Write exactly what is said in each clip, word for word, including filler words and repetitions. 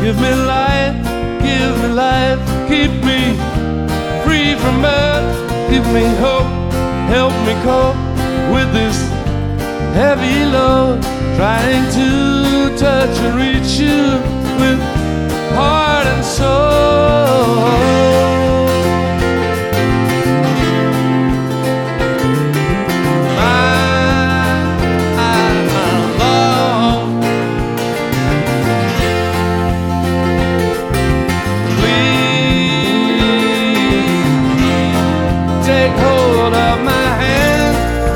Give me life, give me life, keep me free from birth. Give me hope, help me cope with this heavy load. Trying to touch and reach you with heart and soul. Take hold of my hand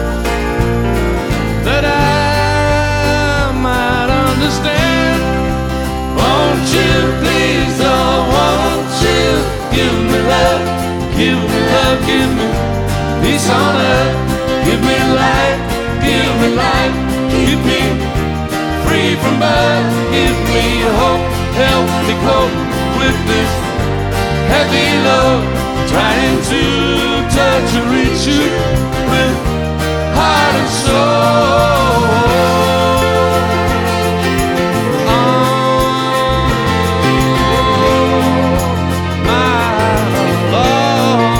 that I might understand. Won't you please, oh won't you give me love, give me love, give me peace on earth. Give me life, give me life, keep me free from birth. Give me hope, help me cope with this heavy load. Trying to touch and reach you with heart and soul. Oh, my Lord.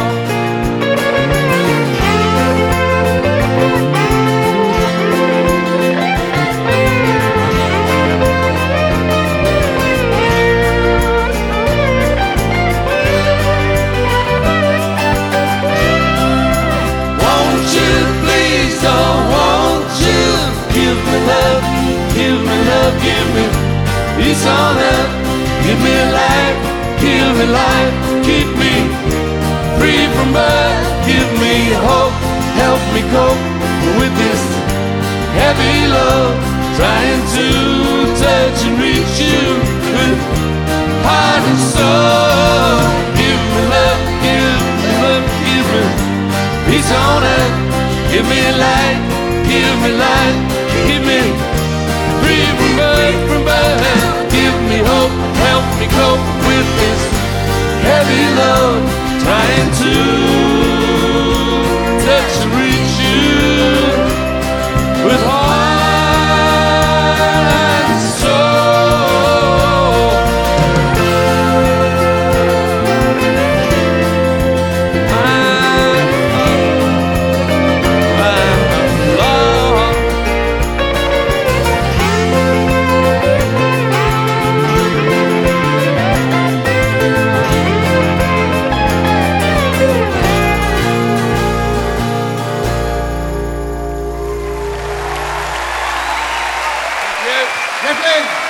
Give me peace on earth. Give me life, give me life, keep me free from birth. Give me hope, help me cope with this heavy load. Trying to touch and reach you with heart and soul. Give me love, give me love, give me peace on earth. Give me life, give me life, keep me free from birth, from birth. Give me hope, help me cope with this heavy load. Trying to touch and reach you with heart and soul. My, my Lord. Jeffrey!